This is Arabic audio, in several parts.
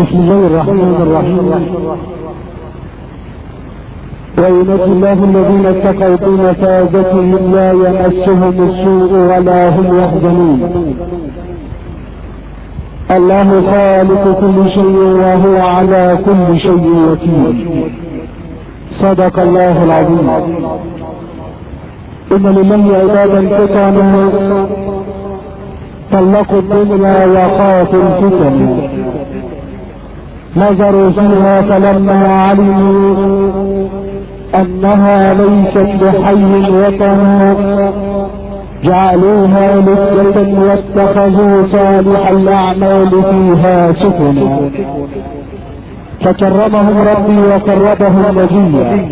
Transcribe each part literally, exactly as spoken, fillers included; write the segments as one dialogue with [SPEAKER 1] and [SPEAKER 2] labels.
[SPEAKER 1] بسم الله الرحمن الرحيم. وينجي الله الذين اتقوا بمفازتهم لا يمسهم السوء ولا هم يحزنون. الله خالق كل شيء وهو على كل شيء وكيل. صدق الله العظيم. إن لله عبادا فتنا طلقوا الدنيا وخافوا الفتن، نظروا فيها فلما علموا أنها ليست بحي وطن جعلوها لذة واتخذوا صالح الأعمال فيها سفنا، فكرمهم ربي وقربهم نجيا.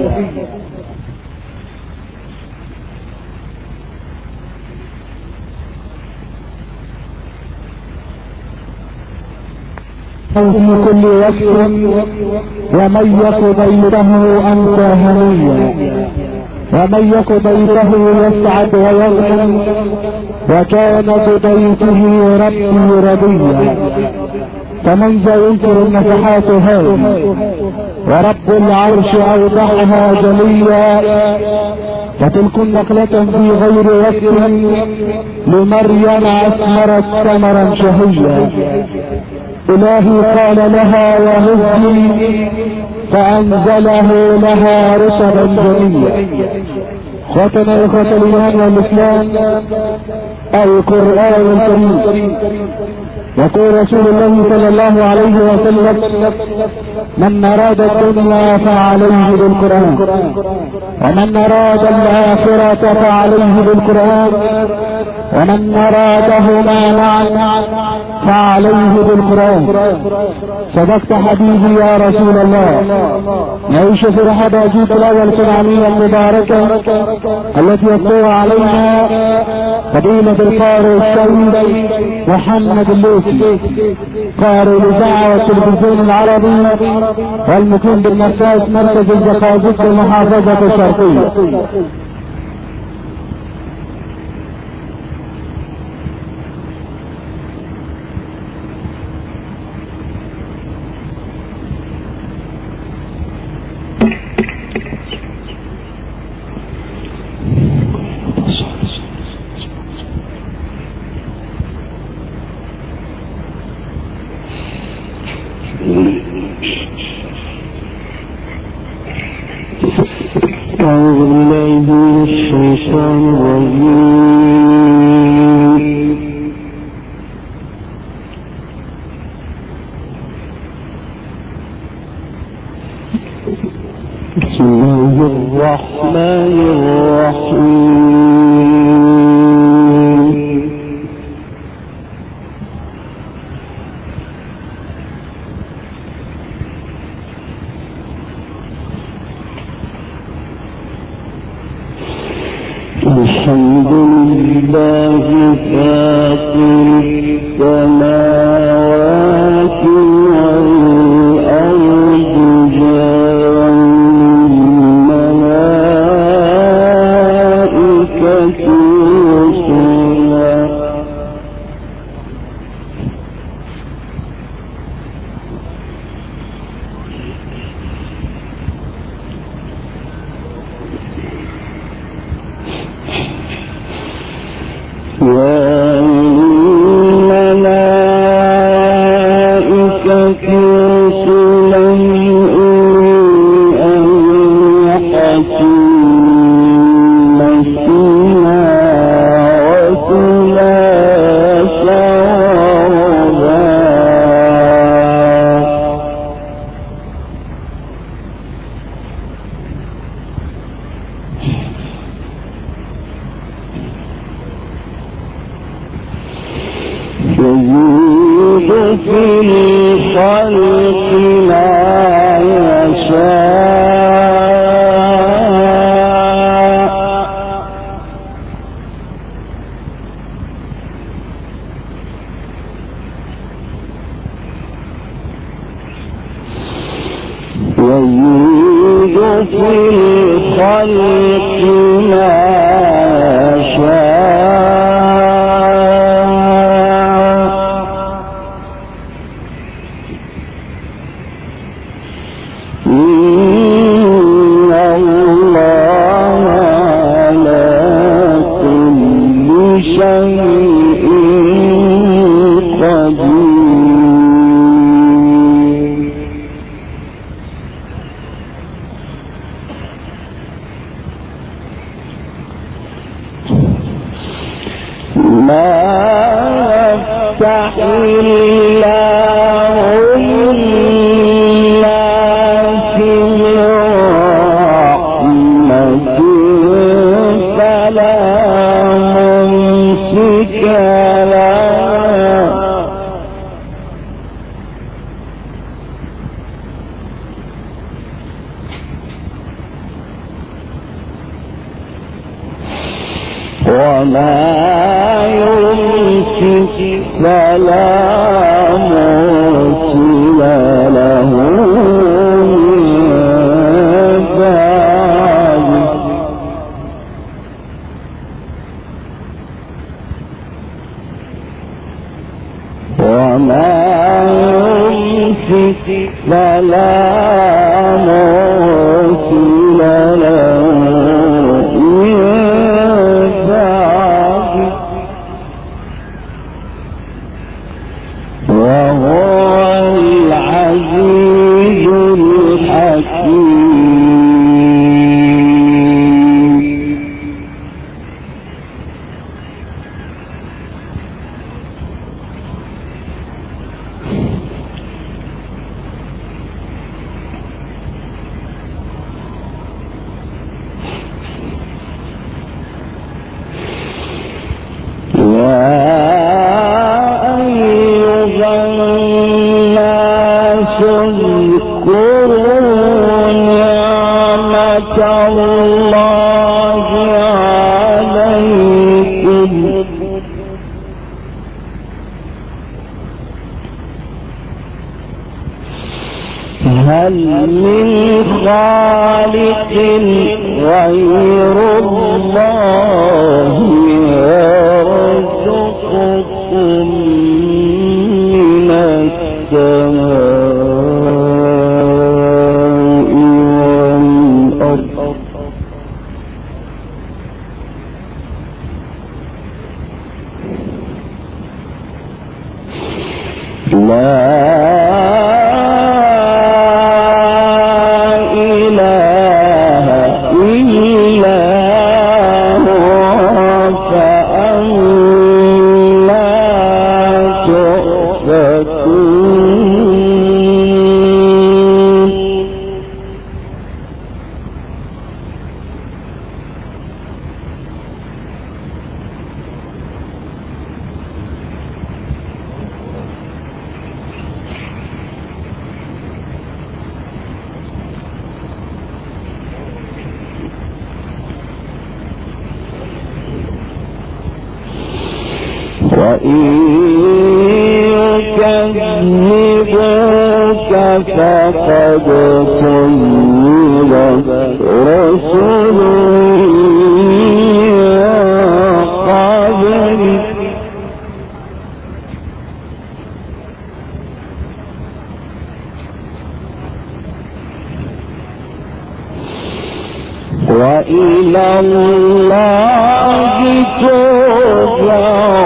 [SPEAKER 1] في كل وقت ومن يك بيته أنت هنيا، ومن يك بيته يسعد ويغنم، وكان ببيته ربي رضيا. فمن ذا ينكر النفحات هذه ورب العرش أوضحها جليا. وتلك نقلة في غير وقت لمريم أثمرت ثمرا شهيا. إلهي قال لها وهزي فأنزله لها رطبا جميلا. ختم إخوة الإيمان والإسلام القرآن الكريم. يقول رسول الله صلى الله عليه وسلم: من أراد الدنيا فعليه بالقرآن، ومن أراد الآخرة فعليه بالقرآن، ومن أرادهما معا فعليه بالقرآن. صدقت حبيبي يا رسول الله. نعيش في رحاب أجيب الأول القرآنية المباركة التي يطلع عليها فضيلة القارئ السيد محمد اللوسي، قارئ الإذاعة والتلفزيون العربي والمقيم بالمركز مركز الزقازيق المحافظة الشرقية. أعوذ بالله من الشيطان الرجيم. بسم الله الرحمن الرحيم. الحمد لله فاطر السماوات والأرض جاعل الملائكة رسلا يزيد في الخلق ما يشاء يزيد في الخلق ما يشاء
[SPEAKER 2] وما يمسك فلا مرسل له من بعده وما يمسك فلا مرسل له من بعده وهو العزيز الحكيم. هل من خالق غير الله يرزقكم من السماء والأرض لا وإن يكذبوك فقد كذبت رسل من قبلك وإلى الله ترجع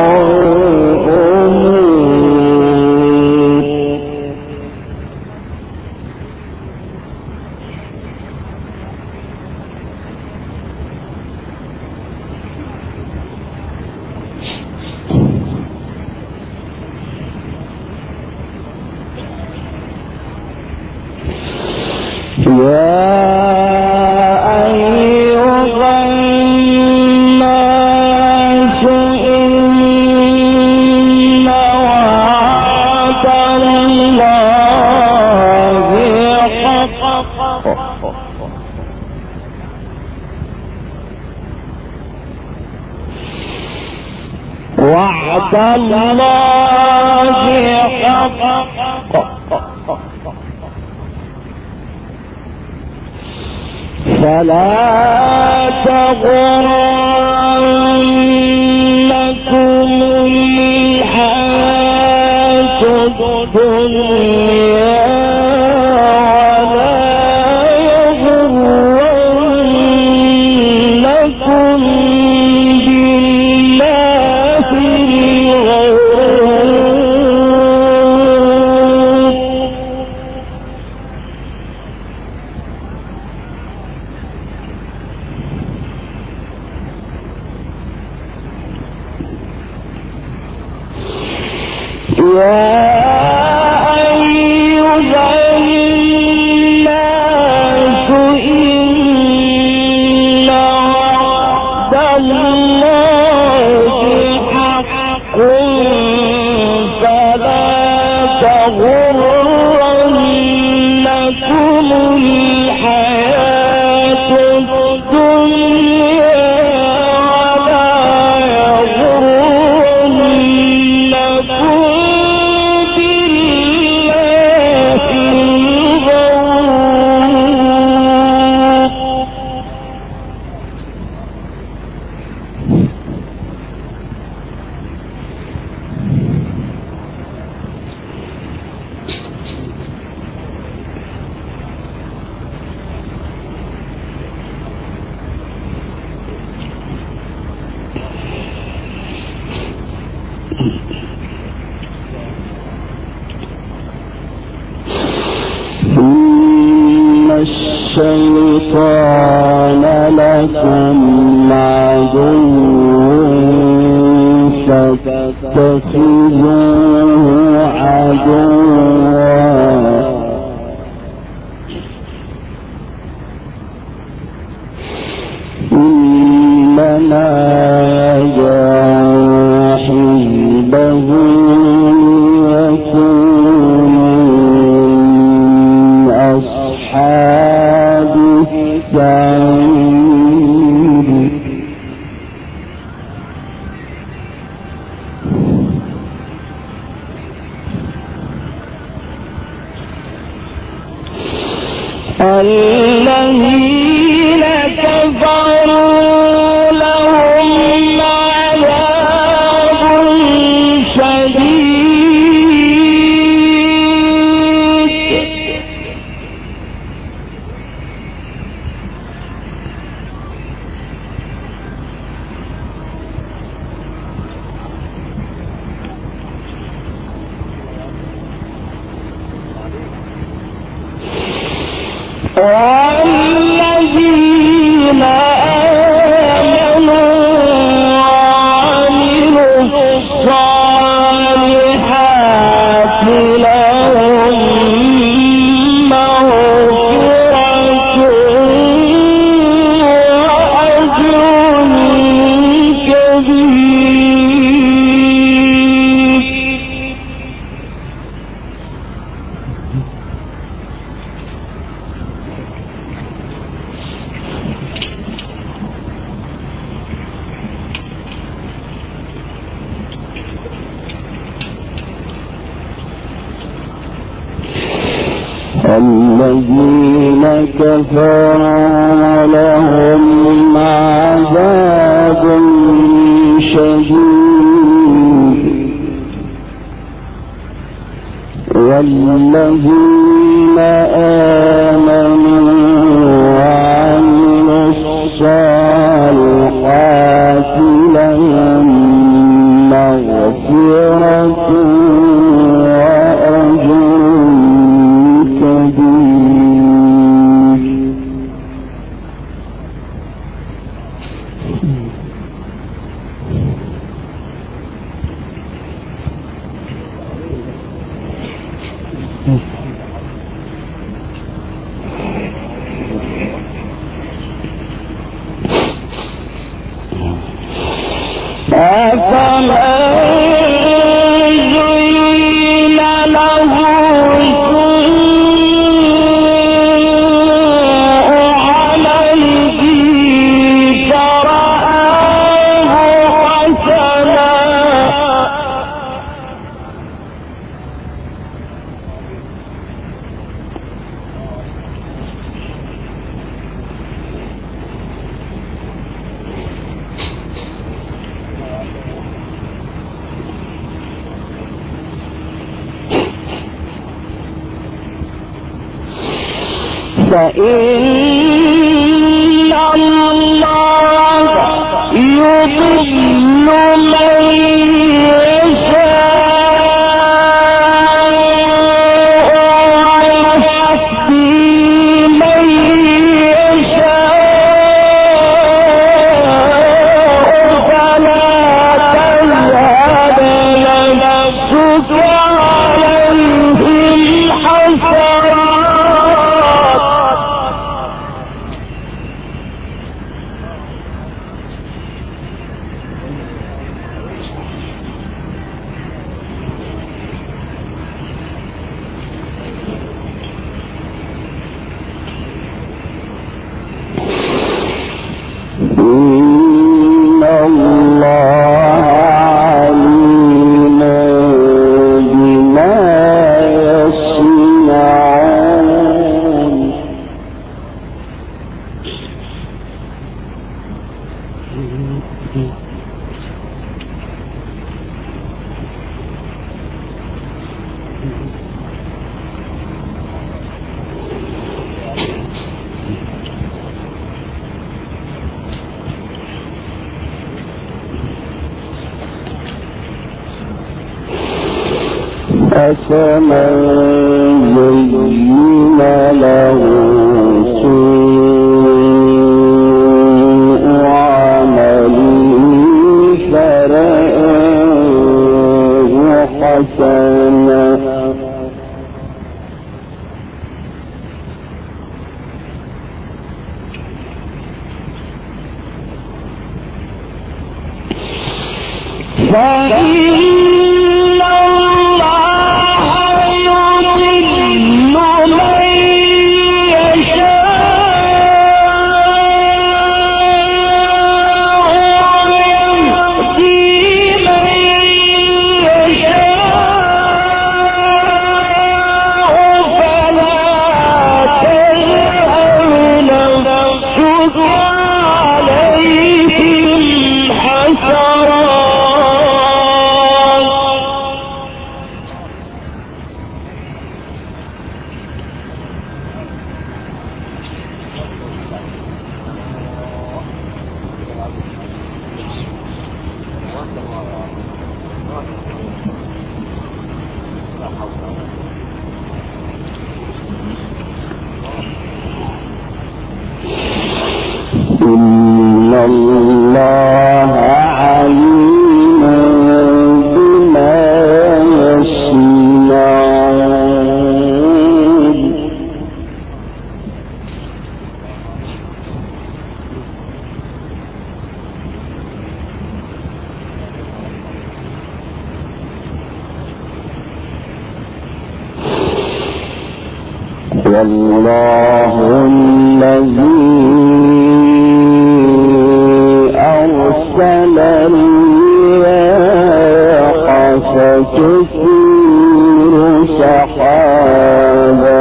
[SPEAKER 2] يا أيها الناس إن وعد الله حق وعد الله حق فلا تغرنكم الحياة الدنيا ولا يغرنكم بالله الغرور. يا أيها الناس إن وعد الله حق فلا تغرنكم الحياة الدنيا ولا الشيطان لكم عدو فاتخذوه عدوا إنما يدعو حزبه ليكونوا أصحاب السعير. الذين كفروا لهم عذاب شديد والذين آمنوا وعملوا الصالحات لهم مغفرة وأجر كبير. الذين كفروا لهم عذاب شديد والذين آمنوا وعملوا الصالحات لهم مغفرة فإن الله يضل من يشاء ويهدي من يشاء فلا تذهب نفسك عليهم حسرات أفمن زين له والله الذي أرسل الرياح فتثير سحابا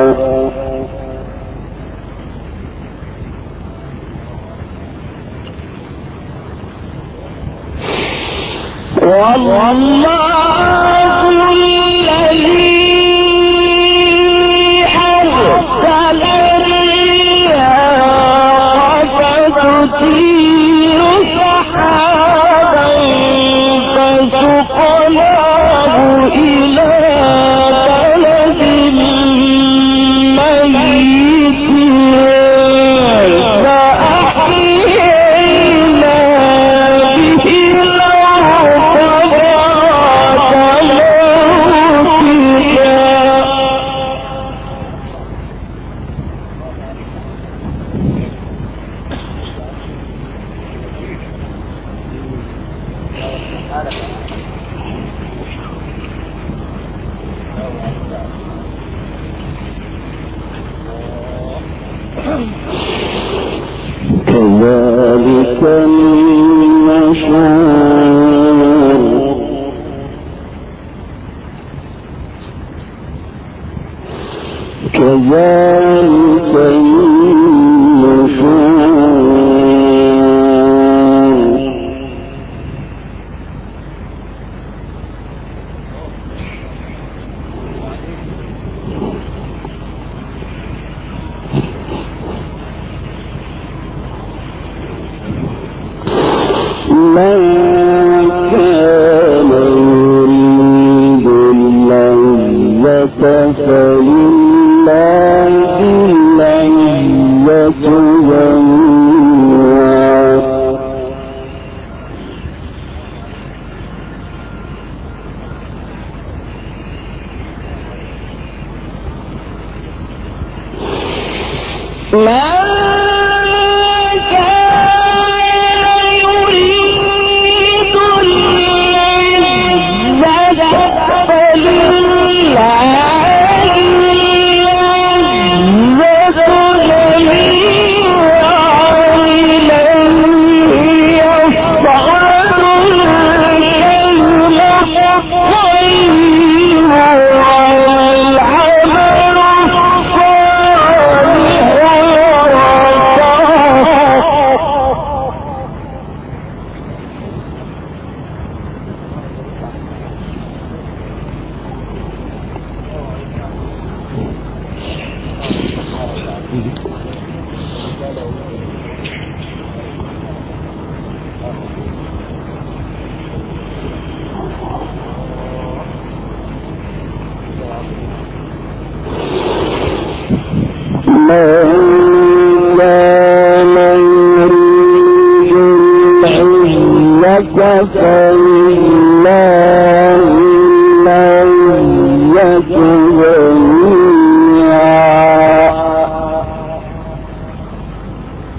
[SPEAKER 2] والله كذلك النشور كذلك النشور من كان يريد العزة فلله العزة جميعا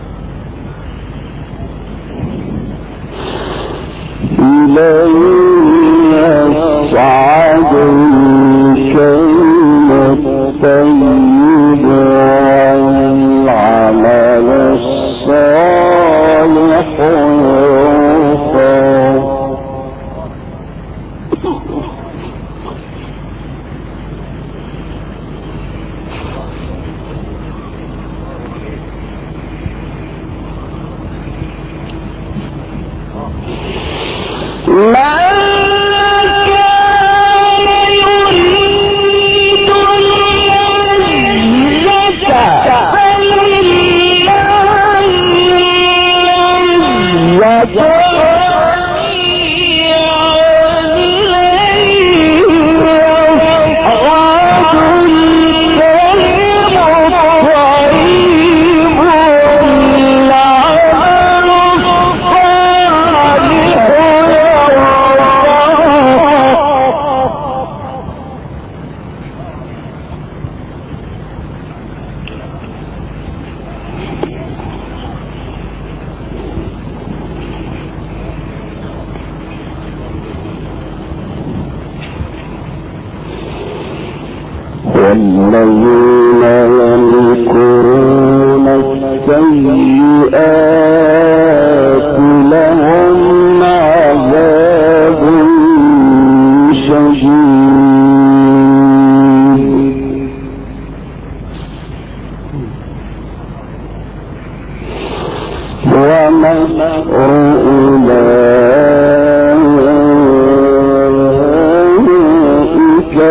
[SPEAKER 2] إليه الطيب والعمل الصالح يرفع. والذين يمكرون السيئات لهم عذاب شديد ومكر أولئك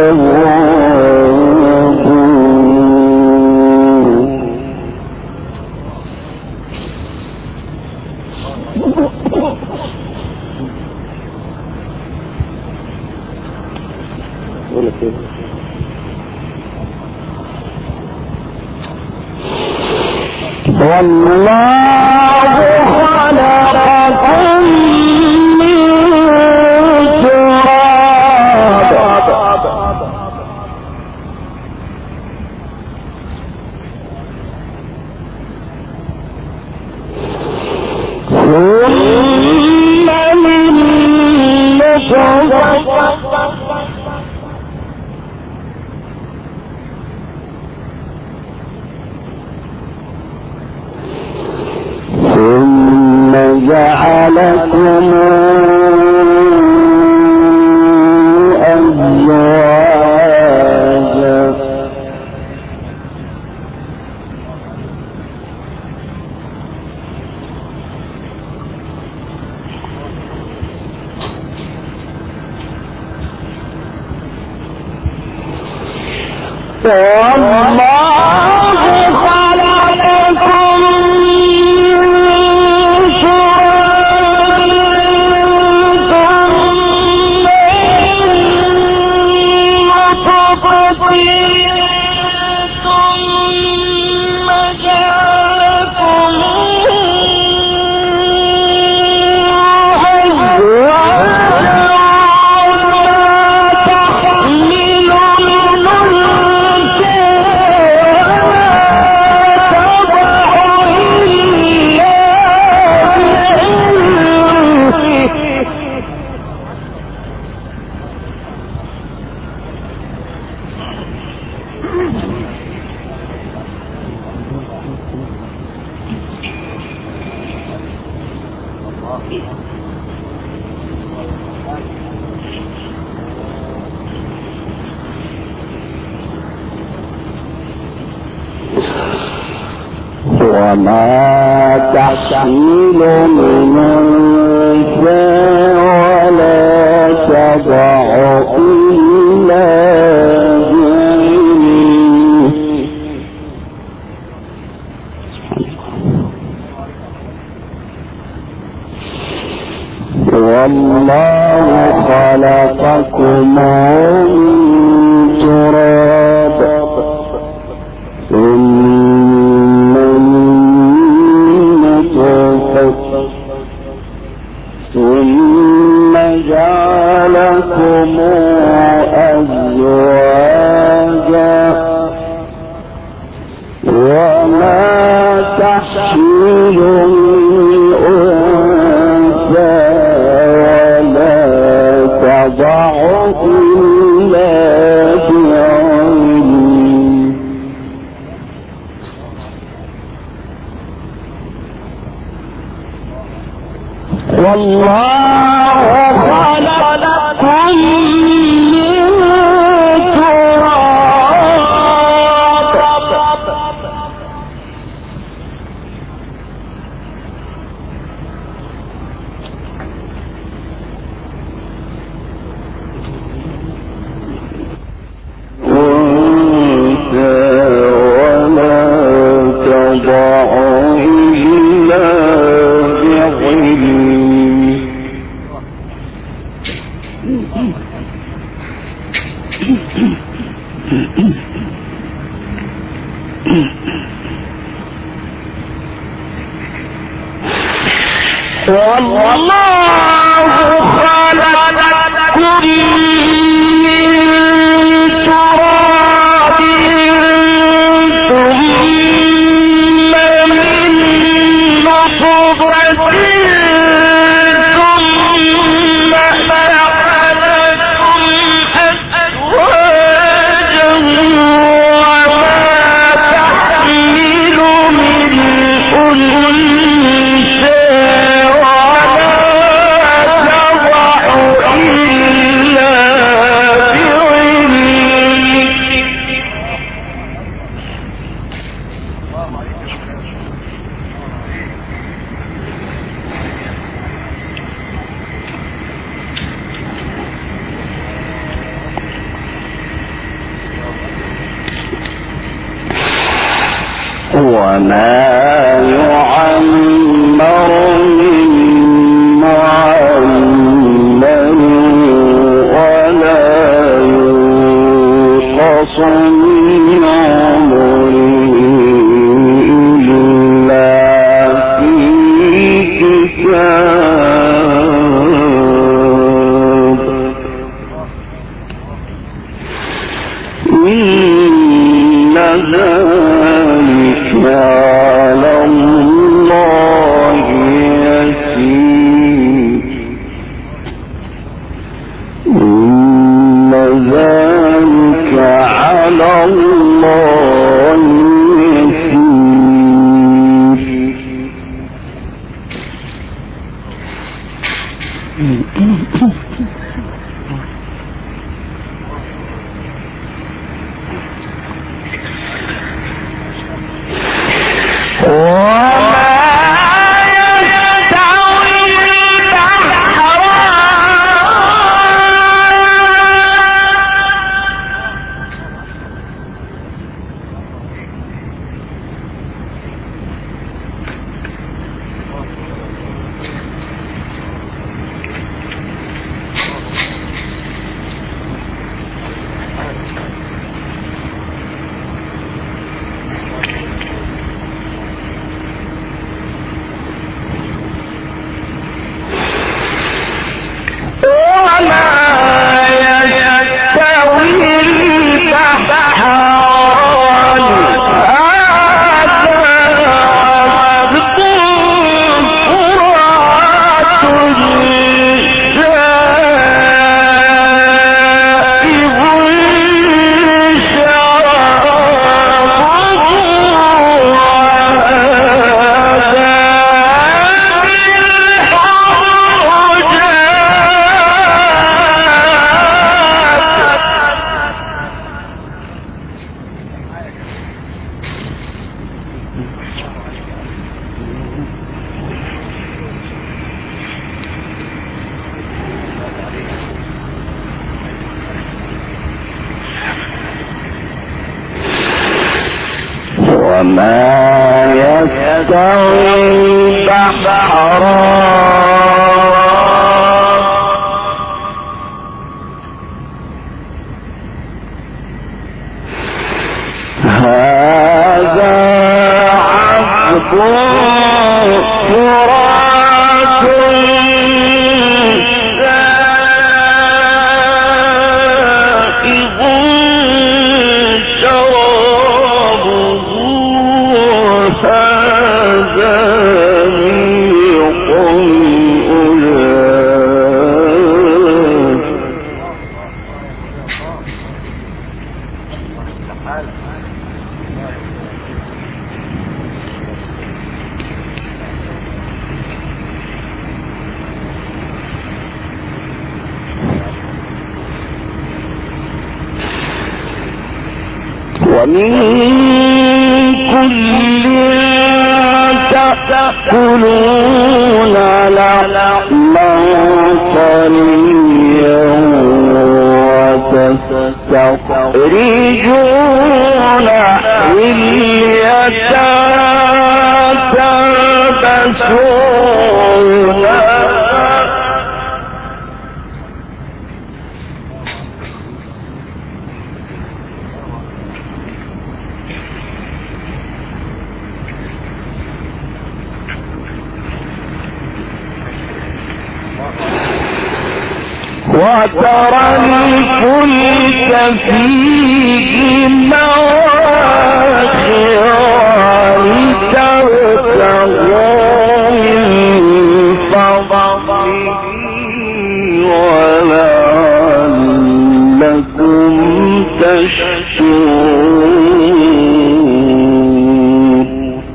[SPEAKER 2] والله خلقكم من تراب ثم من نطفة ثم جعلكم أزواجا والله خلقكم وما تحمل من أنثى ولا تضع إلا بعلمه والله خلقكم من تراب ثم ثم جعلكم أزواجا وما تحمل من أنثى ولا تضع إلا بعلمه والله خلقكم من وما يعمر من معمر ولا ينقص من عمره إلا في كتاب إن ذلك على الله يسير إن ذلك على الله يسير وما يستوي البحران هذا عذب فرات سائغ شرابه هذا ميق أولاد ومن كل تأكلون لحما طريا وتستخرجون حلية تلبسونها وترى الفلك فيه مواخر لتبتغوا من فضله ولعلكم تشكرون.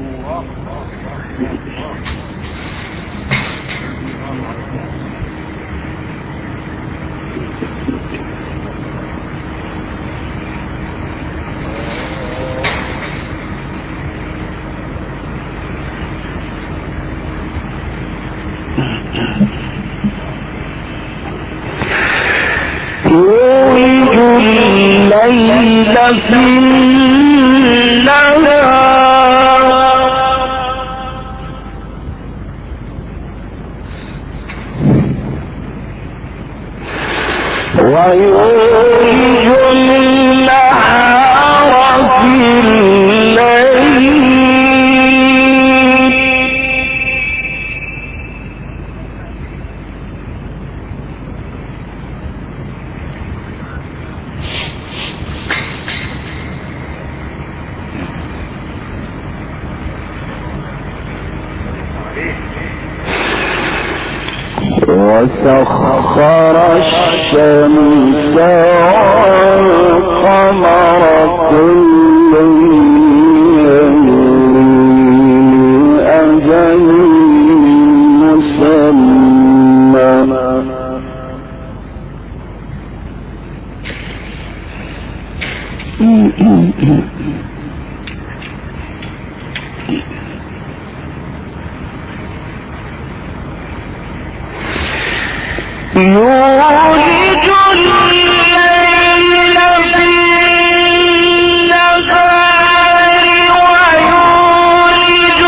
[SPEAKER 2] يولج الليل في النهار ويولج النهار في الليل وسخر الشمس والقمر كل أجل مسمى يولج الليل في النهار ويولج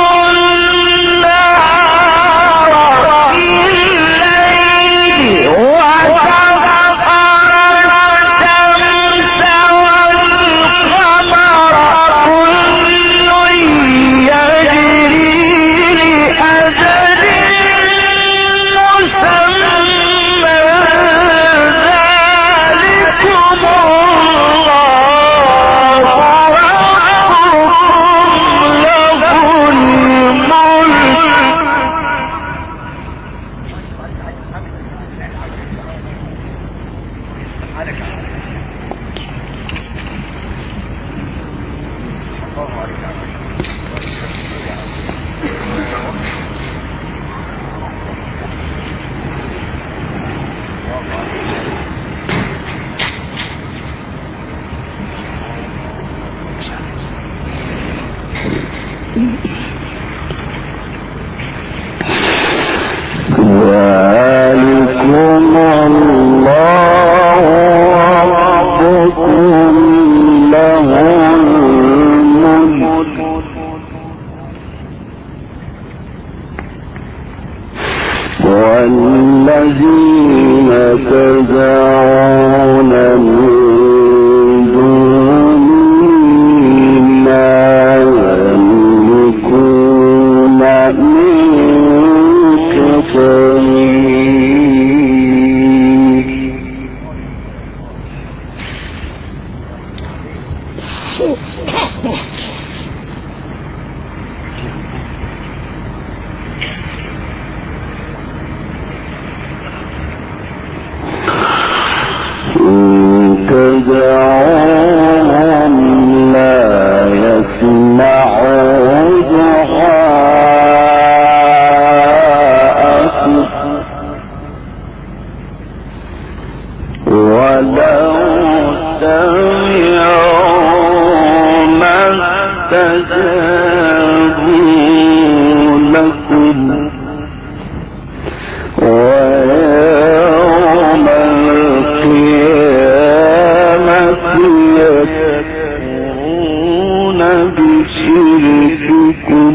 [SPEAKER 2] النهار في الليل وسخر الشمس والقمر كل يجري لأجل مسمى ذلكم الله ربكم له الملك والذين تدعون من دونه لا يملكون منك تدعوهم لا يسمعوا دعاءكم ولو سمعوا فاستجابوا لكم ويوم القيامة يكفرون بشرككم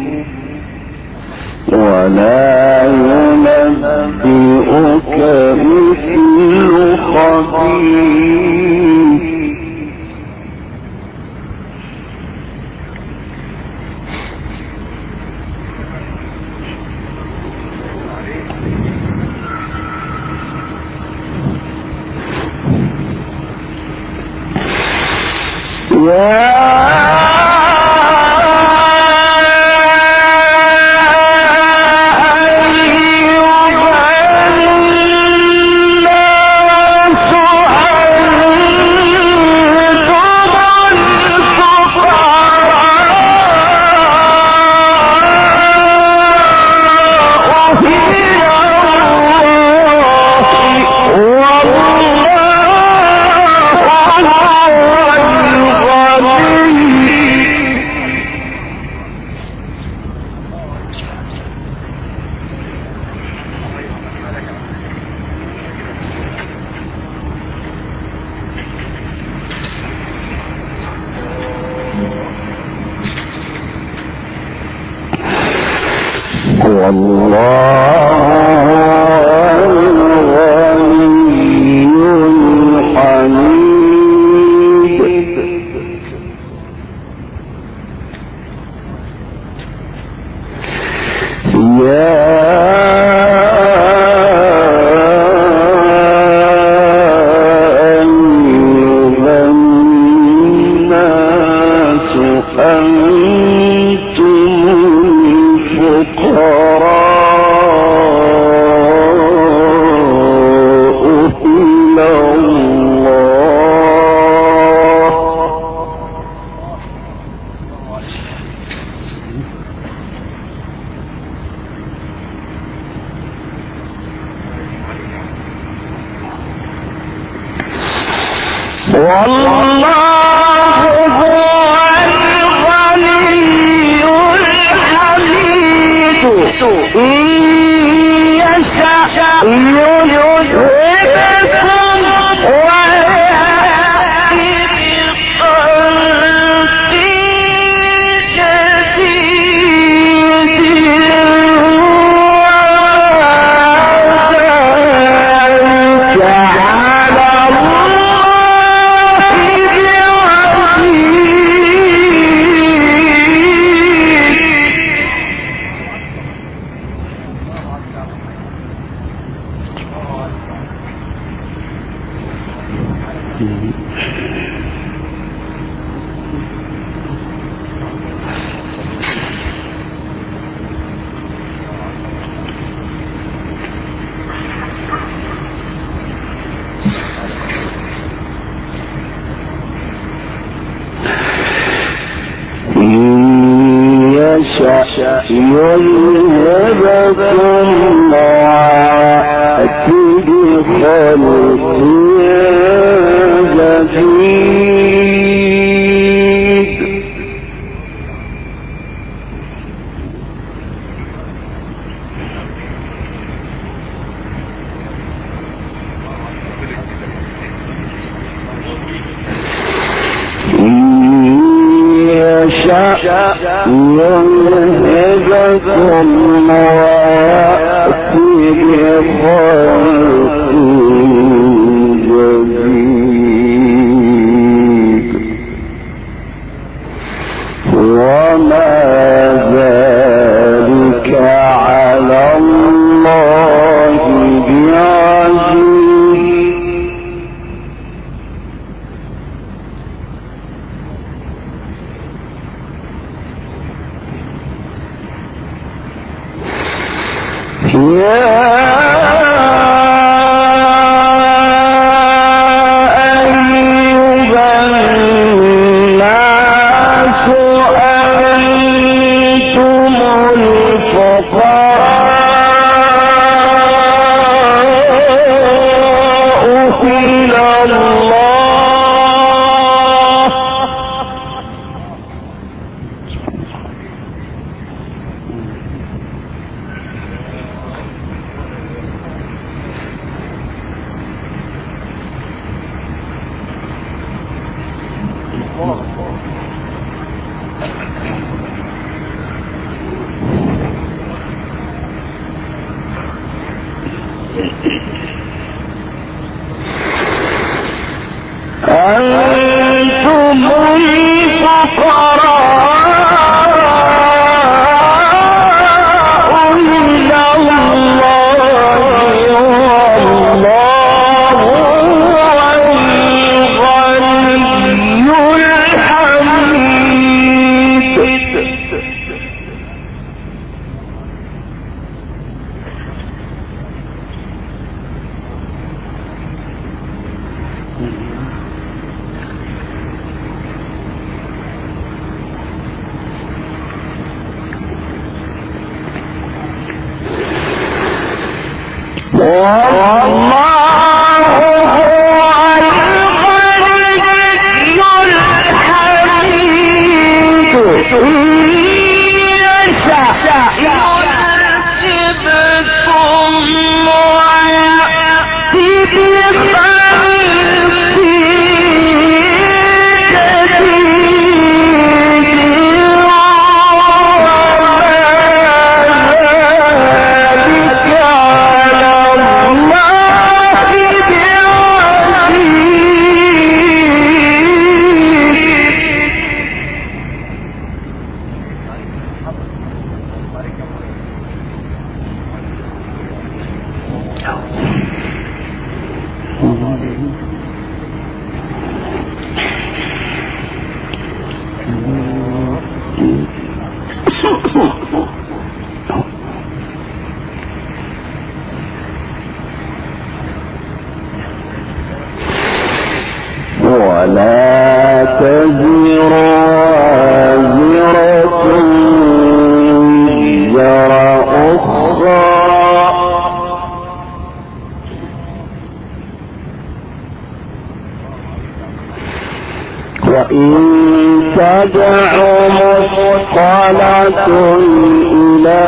[SPEAKER 2] ولا ينبئك مثل خبير. يذهبكم ويأتي بخلق جديد. يذهبكم ويأتي بخلق جديد وما ذلك على الله بعزيز. يا تدع مثقلة إلى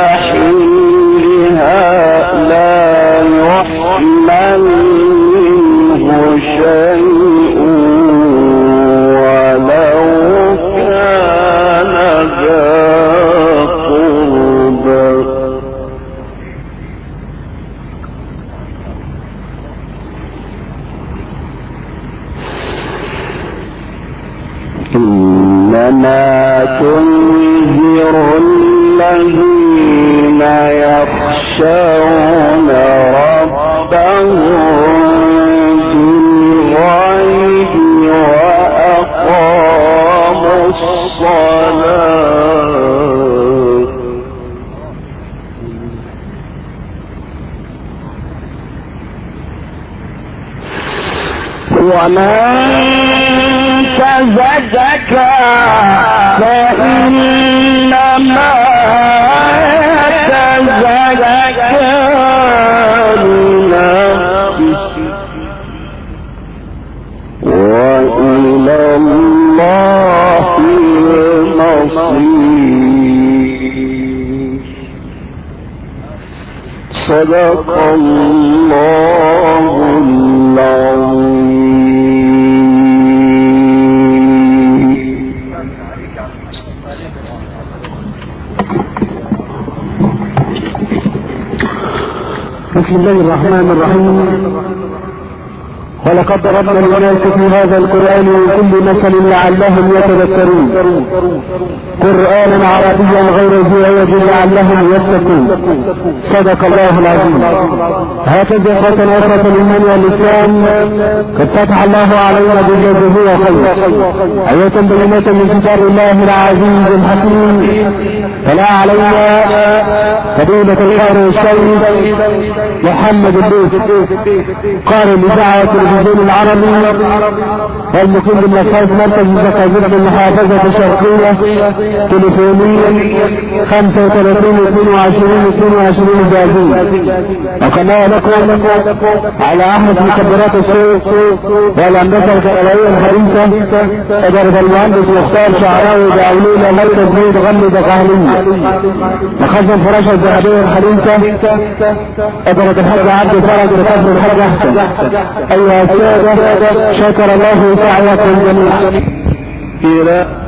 [SPEAKER 2] حينها لا يحمل منه شيء ولو كان ذا قربى. إنما تنذر الذين يخشون ربهم بالغيب وأقاموا الصلاة. ومن تزكى فإنما يتزكى لنفسه وإلى الله المصير. صدق الله العظيم.
[SPEAKER 1] بسم الله الرحمن الرحيم. ولقد ضربنا للناس في هذا القرآن وكل مثل لعلهم يتذكرون قرآنا عربيا غير ذي عوج لعلهم يتقون. صدق الله العظيم. هكذا فتن أخرة الإيمان والإسلام قد فتح الله علينا بجازه وخير آية بينات من كتاب الله العزيز الحكيم. فلا علينا فضيلة القارئ الشيخ محمد الدوس قارئ لدعوة التلفزيون العربي والمقيم بالمصارف مركز زقازيق بالمحافظة الشرقية تليفونيا خمسة وثلاثين اثنين وعشرين اثنين وعشرين جازين. وكما لكم على أحد مخبرات السوق والهندسة الكهربائية الحديثة إدارة المهندس مختار شعراوي بأولينا غير تجميد غلي دقهلية مخزن فراشة الذهبية الحديثة إدارة الحاج عبد فرج ركاب الحاج أحسن. أيها السادة شكر الله سعيكم جميعا.